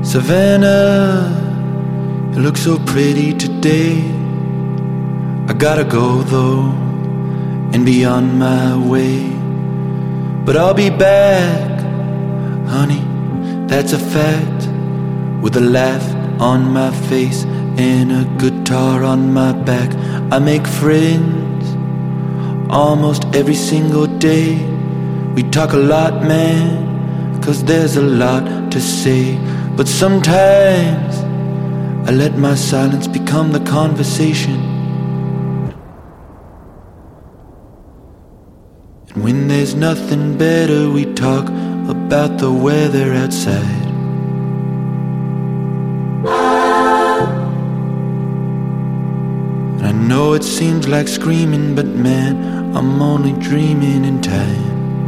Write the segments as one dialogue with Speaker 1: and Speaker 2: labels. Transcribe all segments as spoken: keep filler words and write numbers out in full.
Speaker 1: Savannah, you look so pretty today. I gotta go though, and be on my way. But I'll be back, honey, that's a fact. With a laugh on my face and a guitar on my back. I make friends almost every single day. We talk a lot, man, 'cause there's a lot to say. But sometimes I let my silence become the conversation. And when there's nothing better, we talk about the weather outside. And I know it seems like screaming, but man, I'm only dreaming in time.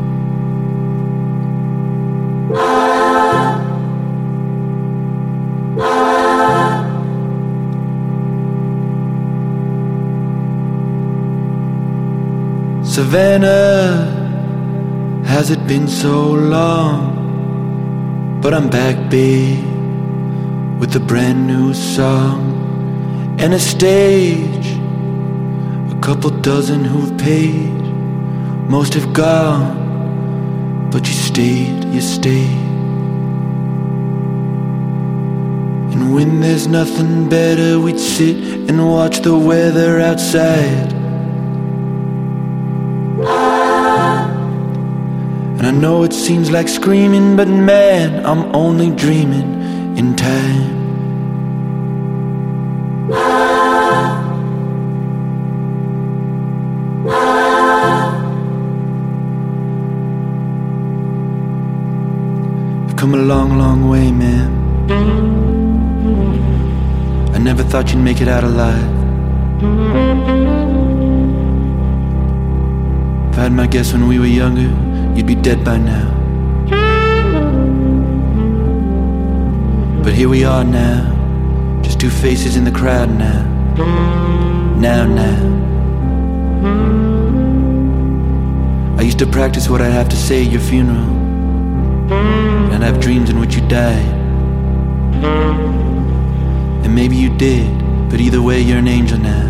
Speaker 1: Savannah, has it been so long? But I'm back, babe, with a brand new song and a stage, a couple dozen who've paid. Most have gone, but you stayed, you stayed. And when there's nothing better, we'd sit and watch the weather outside. And I know it seems like screaming, but man, I'm only dreaming in time. You've come a long, long way, man. I never thought you'd make it out alive. If I had my guess when we were younger, you'd be dead by now. But here we are now, just two faces in the crowd now. Now, now. I used to practice what I'd have to say at your funeral, and I'd have dreams in which you died. And maybe you did, but either way you're an angel now.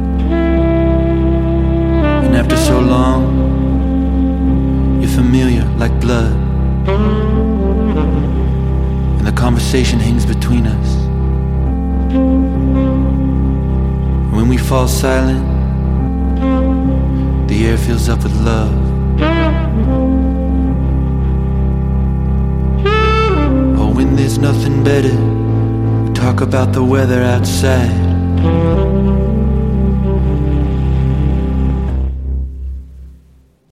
Speaker 1: And after so long, you're familiar like blood, and the conversation hangs between us. And when we fall silent, the air fills up with love. Oh, when there's nothing better, we talk about the weather outside.